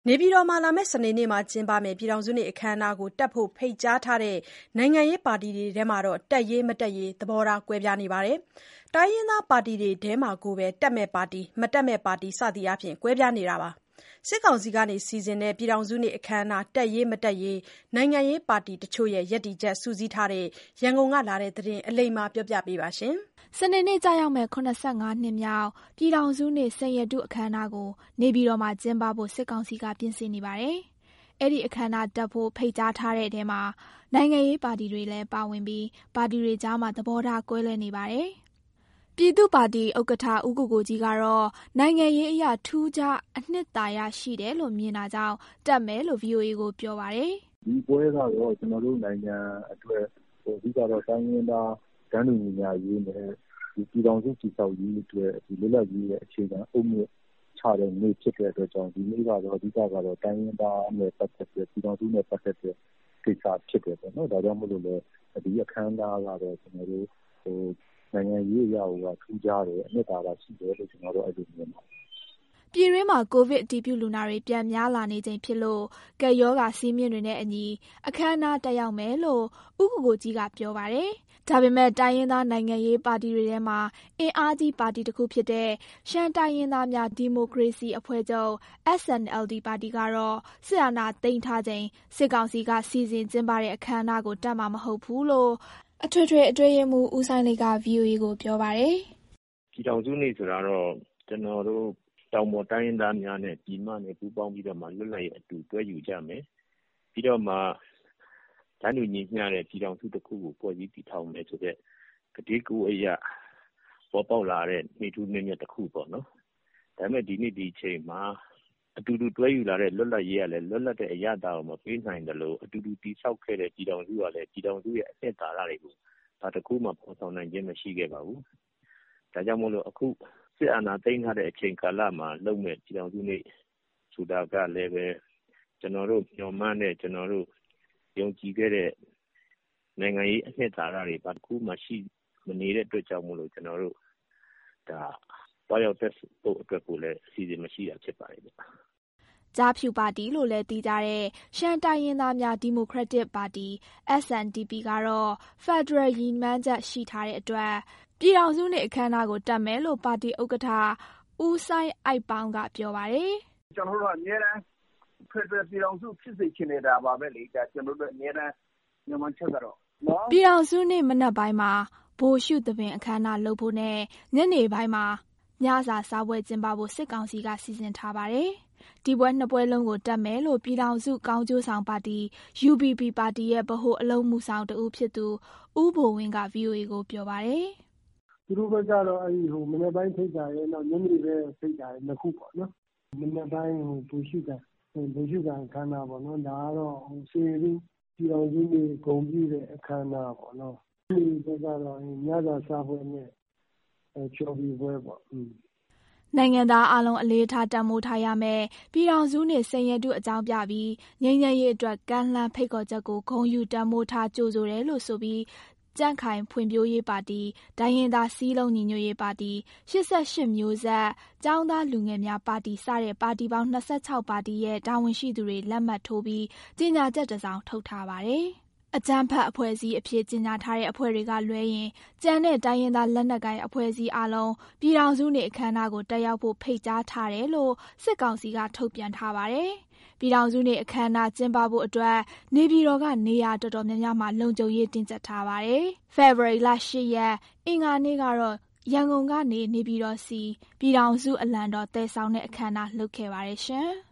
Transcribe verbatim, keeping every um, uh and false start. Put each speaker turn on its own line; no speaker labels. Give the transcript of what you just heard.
နေပြည်တော်မှာလာမယ့်စနေနေ့မှာကျင်းပမယ့်ပြည်ထောင်စုနေ့အခမ်းအနားကိုတက်ဖို့ဖိတ်ကြားထားတဲ့နိုင်ငံရေးပါတီတွေထဲမှာတက်ရေးမတက်ရေးသဘောထားကွဲပြားနေပါတယ်။တိုင်းရင်းသားပါတီတွေထဲမှာကိုပဲတက်မဲ့ပါတီမတက်မဲ့ပါတီစသည်အားဖြင့်ကွဲပြားနေတာပါ။စစ်ကောင်စီကစီစဉ်တဲ့ပြည်ထောင်စုနေ့အခမ်းအနားတက်ရေးမတက်ရေးနိုင်ငံရေးပါတီတချို့ရဲ့ရပ်တည်ချက်စုစည်းထားတဲ့ရန်ကုန်ကလာတဲ့သတင်းအလိမ္မာပြောပြပေးပါရှင်
။စနေနေ့ကျရောက်မဲ့၇၅နှစ်မြောက်ပြည်ထောင်စုနေ့စိန်ရတုအခမ်းအနားကိုနေပြည်တော်မှာကျင်းပဖို့စစ်ကောင်စီကပြင်ဆင်နေပါတယ်။အဲ့ဒီအခမ်းအနားတက်ဖို့ဖိတ်ကြားထားတဲ့အထဲမှာနိုင်ငံရေးပါတီတွေလည်းပါဝင်ပြီးပါတီတွေကြားမှာသဘောထားကွဲလွဲနေပါတယ်။ပြည်သူ့ပါတီဥက္ကဋ္ဌဦးကိုကိုကြီးကတော့နိုင်ငံရေးအရာထူးခြားအနှစ်သာရရှိတယ်လို့မြင်တာကြောင့်တက်မယ်လို့ ဗွီအိုအေကိုပြောပါတယ်
။ဒီပွဲကတော့ကျွန်တော်တို့နိုင်ငံအတွက်ဟိုအဓိကတော့တိုင်းရင်းသားတန်းတူညီမျှရေးနဲ့ဒီပြည်ထောင်စုတည်ဆောက်ရေးအတွက်ဒီလွတ်လပ်ရေးရဲ့အခြေခံအုတ်မြစ်ချတဲ့နေ့ဖြစ်တဲ့အတွက်ကြောင့်ဒီနေ့ကတော့အဓိကတော့တိုင်းရင်းသားနဲ့ပတ်သက်တဲ့ပြည်ထောင်စုနဲ့ပတ်သက်တဲ့ကိစ္စဖြစ်တယ်ပေါ့နော်ဒါကြောင့်မို့လို့လည်းဒီအခမ်းအနားကတော့ကျွန်တော်တို့ဟိုနိုင်ငံရေးအရာဟိုကထူးခြားတယ်အနှစ်သာရရှိတယ်လို့ကျွန်တော်တို့အဲ့လိုမြင်ပါတယ်
ပြည်တွင်းမှာကိုဗစ်အတည်ပြုလူနာတွေပြန်များလာနေချိန်ဖြစ်လို့ကပ်ရောဂါစည်းမျဉ်းတွေနဲ့အညီအခမ်းအနားတက်ရောက်မယ်လို့ဦးကိုကိုကြီးကပြောပါတယ်။ဒါပေမဲ့တိုင်းရင်းသားနိုင်ငံရေးပါတီတွေထဲမှာအင်အားကြီးပါတီတစ်ခုဖြစ်တဲ့ရှမ်းတိုင်းရင်းသားများဒီမိုကရေစီအဖွဲ့ချုပ် S N L D ပါတီကတော့စစ်အာဏာသိမ်းထားချိန်စစ်ကောင်စီကစီစဉ်ကျင်းပတဲ့အခမ်းအနားကိုတက်မှာမဟုတ်ဘူးလို့အထွေထွေအတွင်းရေးမှူးဦးဆိုင်လေးက ဗွီအိုအေကိုပြောပါတယ်
။ပြည်ထောင်စုနေ့ဆိုတာတော့ကျွန်တော်တို့တောင်ပေါ်တိုင်းရင်းသားများနဲ့ပြည်မနဲ့ပူးပေါင်းပြီးတော့မှလွတ်လပ်ရေးအတူတွဲယူကြမယ်။ပြီးတော့မှတန်းတူညီမျှတဲ့ပြည်ထောင်စုတစ်ခုကိုပေါ်ကြီးတည်ထောင်မယ်ဆိုတဲ့ကတိကူအရာပေါ်ပေါက်လာတဲ့မိထူးမြင့်မြတ်တစ်ခုပေါ့နော်။ဒါပေမဲ့ဒီနေ့ဒီချိန်မှာအတူတူတွဲယူလာတဲ့လွတ်လပ်ရေးကလည်းလွတ်လပ်တဲ့အရာတာကိုမပေးနိုင်တယ်လို့အတူတူတည်ဆောက်ခဲ့တဲ့ပြည်ထောင်စုကလည်းပြည်ထောင်စုရဲ့အနှစ်သာရတွေကိုဒါတခုမှပေါ်ဆောင်နိုင်ခြင်းမရှိခဲ့ပါဘူး။ဒါကြောင့်မို့လို့အခုစစ်အာဏာသိမ်းထားတဲ့အချိန်ကာလမှာလုပ်မဲ့ပြည်ထောင်စုနေ့ဆိုတာကလည်းပဲကျွန်တော်တို့ညှော်မှန်းတဲ့ကျွန်တော်တို့ယုံကြည်ခဲ့တဲ့နိုင်ငံရေးအနှစ်သာရတွေဘာတစ်ခုမှရှိမနေတဲ့အတွက်ကြောင့်မို့လို့ကျွန်တော်တို့ဒါတွားရောက်တဲ့ဖို့အတွက်ကိုလည်းအစီအစဉ်မရှိတာဖြစ်ပါတယ်ဗျ
။ကြားဖြူပါတီလို့လည်းသိကြတဲ့ရှမ်းတိုင်းရင်းသားများဒီမိုကရက်တစ်ပါတီ S N D P ကတော့ Federal ရည်မှန်းချက်ရှိထားတဲ့အတွက်ပြည်ထောင်စုနေ့အခမ်းအနားကိုတက်မယ်လို့ပါတီဥက္ကဋ္ဌဦးဆိုင်အိုက်ပေါင်းကပြောပါတယ်
။ကျွန်တော်တို့ကအများအားဖက်ဒရယ်ပြည်ထောင်စုဖြစ်စေချင်နေတာပါပဲလေဒါကျွန်တော်တို့အများအားညမှန်ချက်ကတော့
နော်ပြည်ထောင်စုနေ့မနက်ပိုင်းမှာဘိုလ်ရှုသဘင်အခမ်းအနားလုပ်ဖို့နဲ့ညနေပိုင်းမှာညစာစားပွဲကျင်းပဖို့စစ်ကောင်စီကစီစဉ်ထားပါတယ်။ဒီပွဲနှစ်ပွဲလုံးကိုတက်မယ်လို့ပြည်ထောင်စုကောင်းကျိုးဆောင်ပါတီ U B P ပါတီရဲ့ဗဟိုအလုံးမှုဆောင်တဦးဖြစ်သူဦးဘိုဝင်းက ဗွီအိုအေကိုပြောပါတယ်
။သူတို့ဘက်ကတော့အဲဒီဟိုမနေ့ပိုင်းဖိတ်တာရဲ့နောက်ညနေပဲဖိတ်တာရဲ့နှစ်ခုပေါ့နော်။မနေ့ပိုင်းဟိုဘိုလ်ရှုကဘိုလ်ရှုကအခမ်းအနားပေါ့နော်။ဒါကတော့ဟိုစေရီပြည်တော်စုနေ့ဂုဏ်ပြုတဲ့အခမ်းအနားပေါ့နော်။ဒီဘက်ကတော့ညစာစားပွဲနဲ့အဲချော်ဘီပွဲပေါ့။
နိုင်ငံသားအလုံးအလေးထားတန်မိုးထားရမယ်ပြည်ထောင်စုနေ့စိန်ရတုအကြောင်းပြပြီးငြိမ်းချမ်းရေးအတွက်ကမ်းလှမ်းဖိတ်ခေါ်ချက်ကိုဂုဏ်ယူတန်မိုးထားကြိုဆိုတယ်လို့ဆိုပြီးကြန့်ခိုင်ဖွံ့ဖြိုးရေးပါတီဒိုင်းရင်သားစည်းလုံးညီညွတ်ရေးပါတီရှစ်ဆယ့်ရှစ်မျိုးဆက်ကျောင်းသားလူငယ်များပါတီစတဲ့ပါတီပေါင်း၂၆ပါတီရဲ့တာဝန်ရှိသူတွေလက်မှတ်ထိုးပြီးကြေညာချက်တစ်စောင်ထုတ်ထားပါတယ်။အကြမ်းဖက်အဖွဲ့အစည်းအဖြစ်ကြေညာထားတဲ့အဖွဲ့တွေကလွဲရင်ကြမ်းတဲ့တိုင်းရင်းသားလက်နက်ကိုင်အဖွဲ့အစည်းအလုံးပြည်ထောင်စုနေ့အခမ်းအနားကိုတက်ရောက်ဖို့ဖိတ်ကြားထားတယ်လို့စစ်ကောင်စီကထုတ်ပြန်ထားပါတယ်။ပြည်ထောင်စုနေ့အခမ်းအနားကျင်းပဖို့အတွက်နေပြည်တော်ကနေရာတော်တော်များများမှာလုံခြုံရေးတင်းကျပ်ထားပါတယ်။ဖေဖော်ဝါရီလ၈ရက်အင်္ဂါနေ့ကတော့ရန်ကုန်ကနေနေပြည်တော်စီပြည်ထောင်စုအလံတော်တည်ဆောင်တဲ့အခမ်းအနားလုပ်ခဲ့ပါတယ်ရှင်။